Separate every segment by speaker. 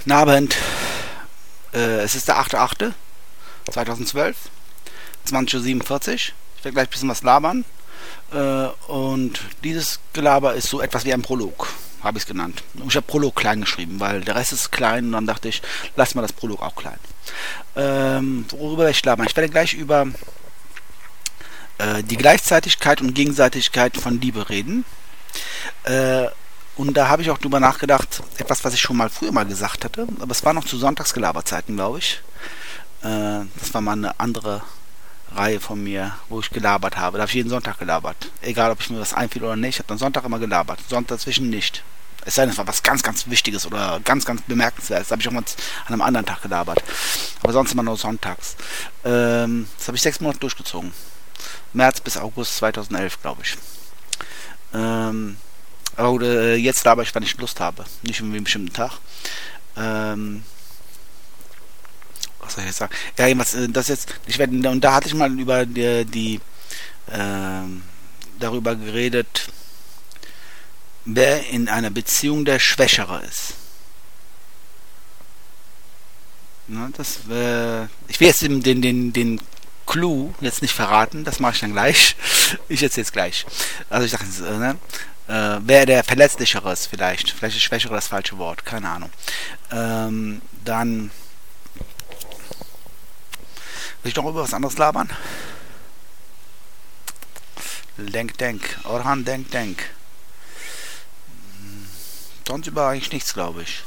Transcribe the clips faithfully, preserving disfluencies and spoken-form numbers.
Speaker 1: Guten Abend. Äh, es ist der achte achte zweitausendzwölf, zwanzig Uhr siebenundvierzig. Ich werde gleich ein bisschen was labern. Äh, und dieses Gelaber ist so etwas wie ein Prolog, habe ich es genannt. Und ich habe Prolog klein geschrieben, weil der Rest ist klein und dann dachte ich, lass mal das Prolog auch klein. Ähm, worüber werde ich labern? Ich werde gleich über äh, die Gleichzeitigkeit und Gegenseitigkeit von Liebe reden. Äh, Und da habe ich auch drüber nachgedacht, etwas, was ich schon mal früher mal gesagt hatte, aber es war noch zu Sonntagsgelaberzeiten, glaube ich. Äh, das war mal eine andere Reihe von mir, wo ich gelabert habe. Da habe ich jeden Sonntag gelabert. Egal, ob ich mir was einfiel oder nicht, ich habe dann Sonntag immer gelabert. Sonntag dazwischen nicht. Es sei denn, es war was ganz, ganz Wichtiges oder ganz, ganz Bemerkenswertes. Da habe ich auch mal an einem anderen Tag gelabert. Aber sonst immer nur sonntags. Ähm, das habe ich sechs Monate durchgezogen. März bis August zweitausendelf, glaube ich. Ähm... Aber äh, jetzt laber ich, wann ich Lust habe. Nicht irgendwie einen bestimmten Tag. Ähm, was soll ich jetzt sagen? Ja, irgendwas, äh, das jetzt, ich werde, und da hatte ich mal über die, die ähm, darüber geredet, wer in einer Beziehung der Schwächere ist. Na, das, äh, ich will jetzt den, den, den, den Clou jetzt nicht verraten, das mache ich dann gleich. Ich erzähle es gleich. Also ich sage, äh, ne? Äh, wer der Verletzlichere ist vielleicht. Vielleicht ist Schwächere das falsche Wort. Keine Ahnung. Ähm, dann will ich noch über was anderes labern? Denk, denk. Orhan, denk, denk. Sonst über eigentlich nichts, glaube ich.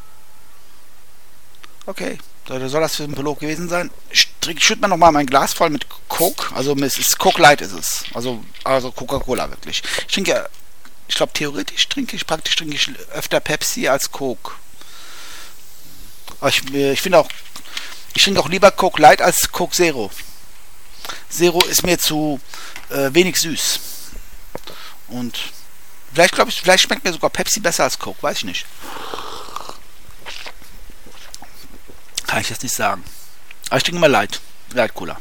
Speaker 1: Okay. Soll das für ein Prolog gewesen sein? Ich schütte mir nochmal mein Glas voll mit Coke. Also es ist Coke Light ist es. Also, also Coca-Cola wirklich. Ich trinke ja Ich glaube, theoretisch trinke ich, praktisch trinke ich öfter Pepsi als Coke. Aber ich, ich finde auch, ich trinke auch lieber Coke Light als Coke Zero. Zero ist mir zu äh, wenig süß. Und vielleicht glaube ich, vielleicht schmeckt mir sogar Pepsi besser als Coke, weiß ich nicht. Kann ich jetzt nicht sagen. Aber ich trinke immer Light. Light Cola.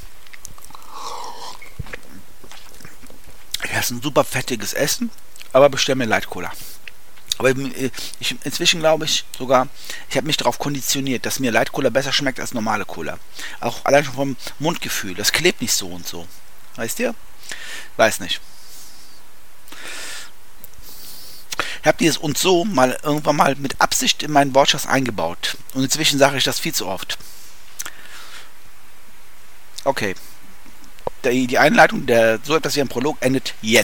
Speaker 1: Das ist ein super fettiges Essen. Aber bestell mir Light Cola. Aber ich, inzwischen glaube ich sogar, ich habe mich darauf konditioniert, dass mir Light Cola besser schmeckt als normale Cola. Auch allein schon vom Mundgefühl. Das klebt nicht so und so. Weißt ihr? Weiß nicht. Ich habe dieses und so mal irgendwann mal mit Absicht in meinen Wortschatz eingebaut. Und inzwischen sage ich das viel zu oft. Okay. Die Einleitung, der so etwas wie ein Prolog endet jetzt.